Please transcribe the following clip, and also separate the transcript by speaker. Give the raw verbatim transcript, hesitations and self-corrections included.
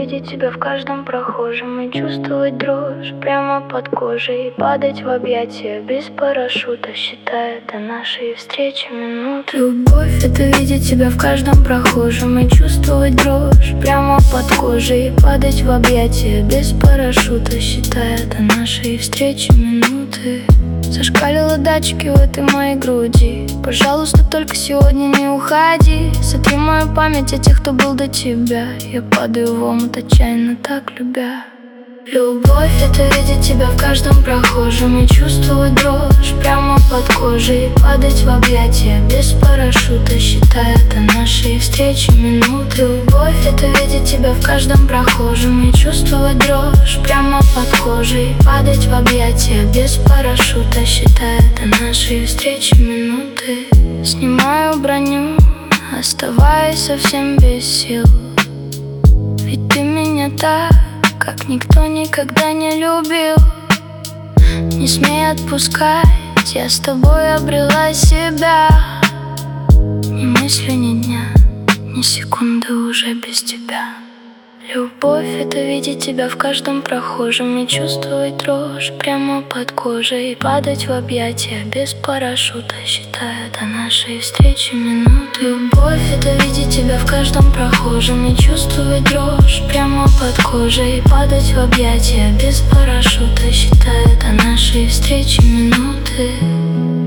Speaker 1: видеть тебя в каждом прохожем и чувствовать дрожь прямо под кожей, и падать в объятия без парашюта, считая это наши встречи минуты. Любовь — это видеть тебя в каждом прохожем и чувствовать дрожь прямо под кожей, и падать в объятия без парашюта, считая это наши встречи минуты. Зашкалила датчики в этой моей груди. Пожалуйста, только сегодня не уходи. Сотри мою память о тех, кто был до тебя. Я падаю в омут, отчаянно так любя. Любовь — это видеть тебя в каждом прохожем и чувствовать дрожь прямо под кожей, и падать в объятия без парашюта, считая это наши встречи минуты. Любовь — это видеть тебя в каждом прохожем и чувствовать дрожь прямо под кожей, и падать в объятия без парашюта, считая это наши встречи минуты. Снимаю броню, оставаясь совсем без сил, ведь ты меня так, как никто никогда не любил. Не смей отпускать, я с тобой обрела себя. Ни мысли, ни дня, ни секунды уже без тебя. Любовь — это видеть тебя в каждом прохожем и чувствовать дрожь прямо под кожей, и падать в объятия без парашюта, считая это наши встречи минуты. Любовь — это видеть тебя в каждом прохожем и чувствовать дрожь прямо под кожей, и падать в объятия без парашюта, считая это наши встречи минуты.